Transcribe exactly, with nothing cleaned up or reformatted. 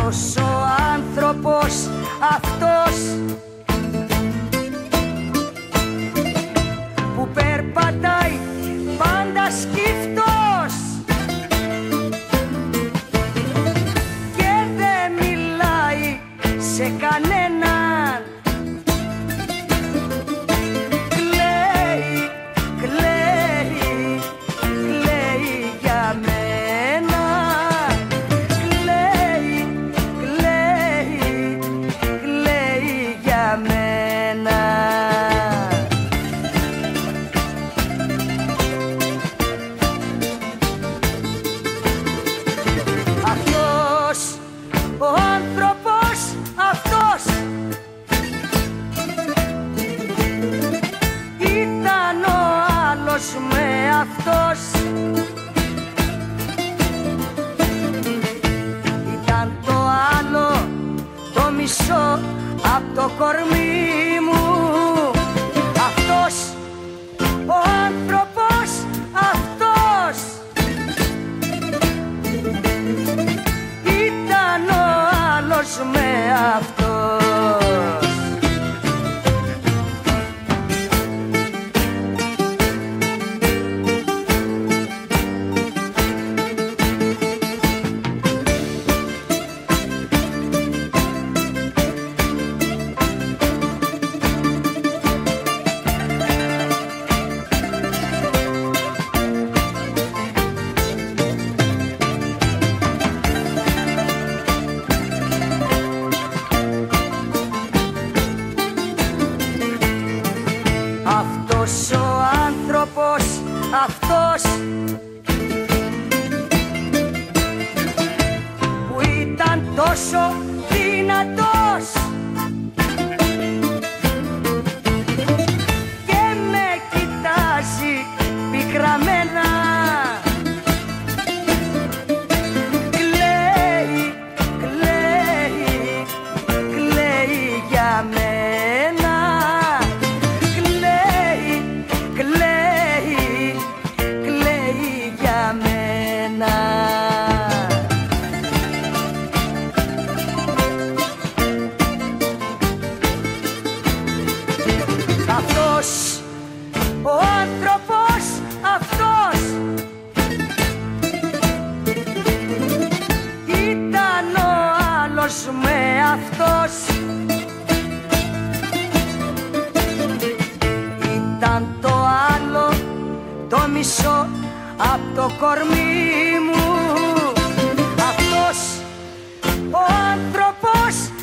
Αυτός ο άνθρωπος, αυτός που περπατάει πάντα σκυφτός και δεν μιλάει σε κανέναν, κλαίει, κλαίει, κλαίει για μένα, κλαίει, κλαίει, κλαίει για μένα. Αυτός ο άνθρωπος, αυτός ήταν ο άλλος με αυτός, ήταν το άλλο το μισό απ' το κορμί μου. Αυτός ο άνθρωπος, αυτός ήταν ο άλλος με αυτός. Αυτός ο άνθρωπος, αυτός που ήταν τόσο δυνατός και με κοιτάζει πικραμένα, κλαίει, κλαίει, κλαίει για μένα, κλαίει, κλαίει, κλαίει για μένα. Αυτός ο άνθρωπος, αυτός ήταν ο άλλος με αυτός, ήταν το άλλο το μισό απ' το κορμί μου. Αυτός ο άνθρωπος,